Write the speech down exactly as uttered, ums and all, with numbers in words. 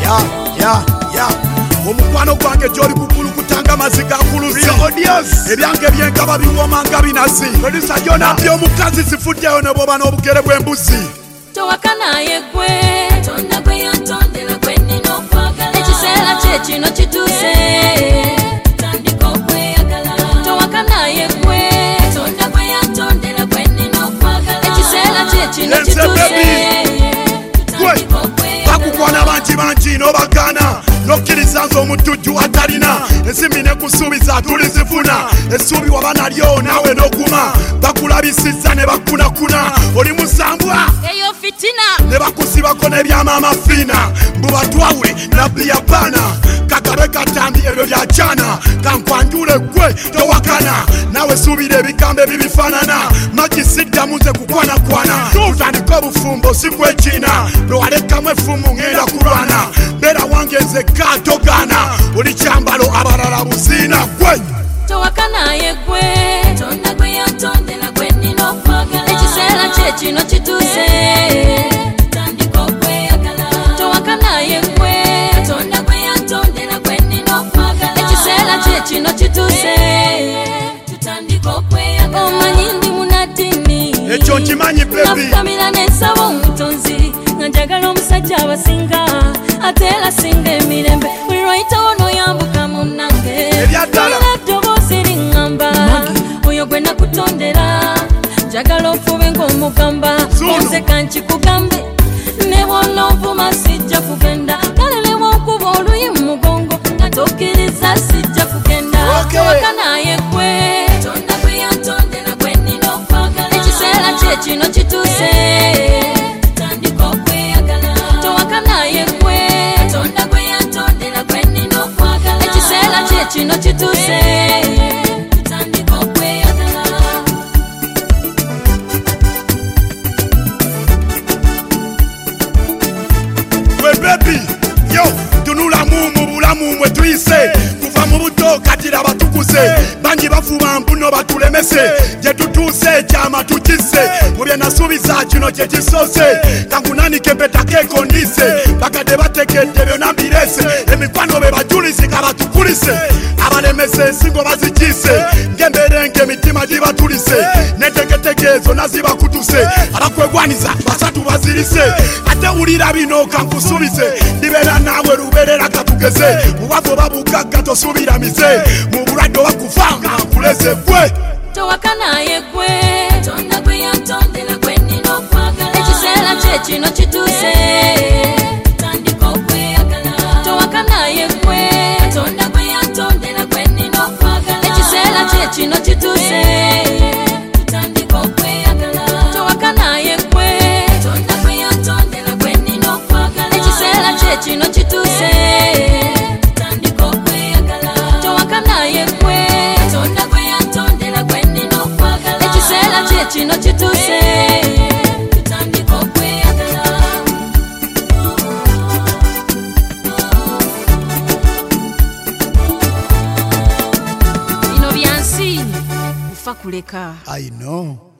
ya ya ya omukwano gwange gyoli kugulu kutanga maziga kulusi ebyange byenkaba biwoma nga binasi nabyo omukazi zifuddeyo ne bwoba n'obugere bw'embuzi towakana yegwe tonda gwe yantondera gwe nina okwagala ekiseera kye kino kituuse tandika okweyagala towakana yegwe tonda gwe yantondera gwe nina okwagala ekiseera kye kino kituuse bakukwana bangi bangi n'obagana nokkiriza nze omutujju atalina ensimbi ne kusuubiza tulizifuna essuubi waba nalyo naawe n'okuma bakulabisizza ne bakunakuna oli musambwa eyo fitina ne bakusibako n'ebyamaama fiina mbubatwawule nabbi yabbana kagabe katambi ebyo byakyana kankwanjule gwe towakana naawe suubira ebigambo ebibifaanana magi siddamu nze kukwanakwana tutandika obufumbo si kwekina lwe walekamu effumu ŋŋenda kulwana beera wange nze gatogana oli kyambalo abalala buziina gwe towakana yegwe tonda gwe yantondera gwe nina okwagala ekiseera kye kino kituuse tandika okweyagala towakana yegwe tonda gwe yantondera gwe nina okwagala ekiseera kye kino kituuse tutandika okweyagala omanyi ndi munadini ekyo nkimanyi bebi nafukamira n'ensaba omutonzi nga njagala omusajja abasinga ate era singa emirembe buli lwayitawo n'oyambuka munnange era ddoboozi liŋŋamba oyo gwe nakutondera njagala ofube ng'omugamba nze kankikugambe ne bw'onoovuma sijja kugenda kale ne bw'onkuba oluyi mu mugongo nga tokkiriza sijja kugenda towakana yegwe tonda gwe yantondera gwe nina okwagala ekiseera kye kino kituuse tandika okweyagala towakana yegwe tonda gwe yantondera gwe nina okwagala ekiseera kye kino kituuse tandika okweyagala gwe bebi yo tunulamu mu bulamu mwe tuyise kuva mu buto kati laba tukuze bangi bafuba mbuno batulemese gye tutuuse ekyama tukisse mu bye nasuubiza kino kye kisoose kankunanike empetakeeko ndiise bakadde batekedde byonna mbirese emikwano be bajulizi kabatukulise abalemese ensingo bazikiise ng'emberenge emitima gibatulise n'entegeteege zonna zibakutuse abakwegwaniza basatu bazirise ate wulira bino kankusuubize ndibeera naawe lubeerera katugeze mu bwavu babugagga tosuubira mize mu bulwadde obakufa nga nkuleze gwe towakana yegwe tonda gwe yantondera gwe nina okwagala ekiseera kye kino kituuse tandika okweyagala towakana yegwe tonda gwe yantondera gwe nina okwagala ekiseera kye kino kituuse tandika okweyagala towakana yegwe tonda gwe yantondera gwe nina okwagala ekiseera kye kino kituuse tandika okweyagala towakana yegwe tonda gwe yantondera gwe nina okwagala ekiseera kye kino kituuse tandika okweyagala bino byansi kufa kuleka I know